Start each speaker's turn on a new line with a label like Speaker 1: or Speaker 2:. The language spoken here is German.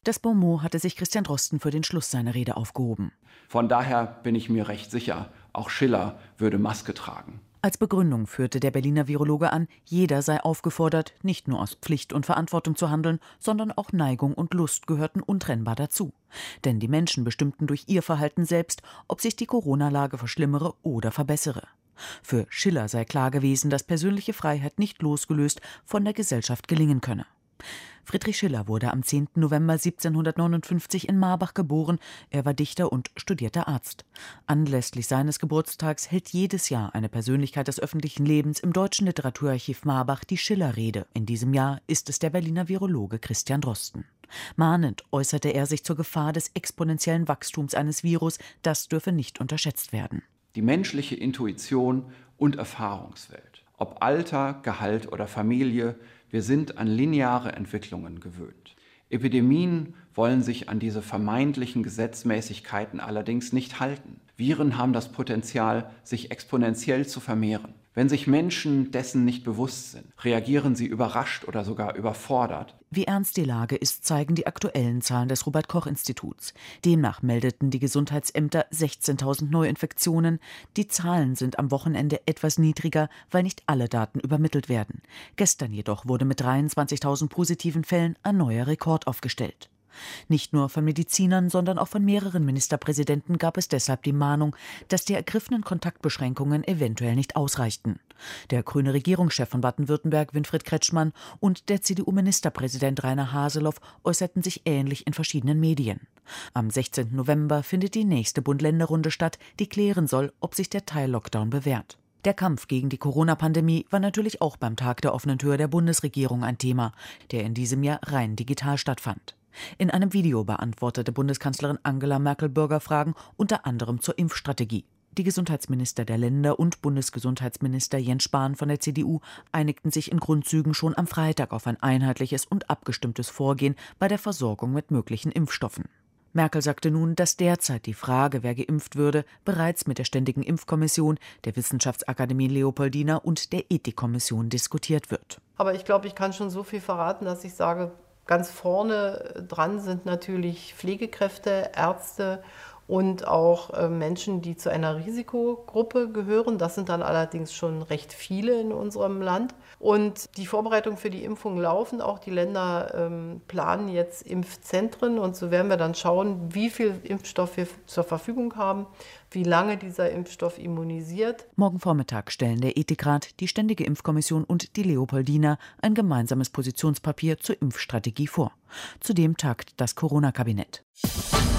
Speaker 1: Das Bonmot hatte sich Christian Drosten für den Schluss seiner Rede aufgehoben.
Speaker 2: Von daher bin ich mir recht sicher, auch Schiller würde Maske tragen.
Speaker 1: Als Begründung führte der Berliner Virologe an, jeder sei aufgefordert, nicht nur aus Pflicht und Verantwortung zu handeln, sondern auch Neigung und Lust gehörten untrennbar dazu. Denn die Menschen bestimmten durch ihr Verhalten selbst, ob sich die Corona-Lage verschlimmere oder verbessere. Für Schiller sei klar gewesen, dass persönliche Freiheit nicht losgelöst von der Gesellschaft gelingen könne. Friedrich Schiller wurde am 10. November 1759 in Marbach geboren. Er war Dichter und studierter Arzt. Anlässlich seines Geburtstags hält jedes Jahr eine Persönlichkeit des öffentlichen Lebens im Deutschen Literaturarchiv Marbach die Schiller-Rede. In diesem Jahr ist es der Berliner Virologe Christian Drosten. Mahnend äußerte er sich zur Gefahr des exponentiellen Wachstums eines Virus. Das dürfe nicht unterschätzt werden.
Speaker 2: Die menschliche Intuition und Erfahrungswelt, ob Alter, Gehalt oder Familie, wir sind an lineare Entwicklungen gewöhnt. Epidemien wollen sich an diese vermeintlichen Gesetzmäßigkeiten allerdings nicht halten. Viren haben das Potenzial, sich exponentiell zu vermehren. Wenn sich Menschen dessen nicht bewusst sind, reagieren sie überrascht oder sogar überfordert.
Speaker 1: Wie ernst die Lage ist, zeigen die aktuellen Zahlen des Robert-Koch-Instituts. Demnach meldeten die Gesundheitsämter 16.000 Neuinfektionen. Die Zahlen sind am Wochenende etwas niedriger, weil nicht alle Daten übermittelt werden. Gestern jedoch wurde mit 23.000 positiven Fällen ein neuer Rekord aufgestellt. Nicht nur von Medizinern, sondern auch von mehreren Ministerpräsidenten gab es deshalb die Mahnung, dass die ergriffenen Kontaktbeschränkungen eventuell nicht ausreichten. Der grüne Regierungschef von Baden-Württemberg, Winfried Kretschmann, und der CDU-Ministerpräsident Rainer Haseloff äußerten sich ähnlich in verschiedenen Medien. Am 16. November findet die nächste Bund-Länder-Runde statt, die klären soll, ob sich der Teil-Lockdown bewährt. Der Kampf gegen die Corona-Pandemie war natürlich auch beim Tag der offenen Tür der Bundesregierung ein Thema, der in diesem Jahr rein digital stattfand. In einem Video beantwortete Bundeskanzlerin Angela Merkel Bürgerfragen, unter anderem zur Impfstrategie. Die Gesundheitsminister der Länder und Bundesgesundheitsminister Jens Spahn von der CDU einigten sich in Grundzügen schon am Freitag auf ein einheitliches und abgestimmtes Vorgehen bei der Versorgung mit möglichen Impfstoffen. Merkel sagte nun, dass derzeit die Frage, wer geimpft würde, bereits mit der Ständigen Impfkommission, der Wissenschaftsakademie Leopoldina und der Ethikkommission diskutiert wird.
Speaker 3: Aber ich glaube, ich kann schon so viel verraten, dass ich sage, ganz vorne dran sind natürlich Pflegekräfte, Ärzte und auch Menschen, die zu einer Risikogruppe gehören. Das sind dann allerdings schon recht viele in unserem Land. Und die Vorbereitungen für die Impfung laufen. Auch die Länder planen jetzt Impfzentren. Und so werden wir dann schauen, wie viel Impfstoff wir zur Verfügung haben, wie lange dieser Impfstoff immunisiert.
Speaker 1: Morgen Vormittag stellen der Ethikrat, die Ständige Impfkommission und die Leopoldina ein gemeinsames Positionspapier zur Impfstrategie vor. Zudem tagt das Corona-Kabinett.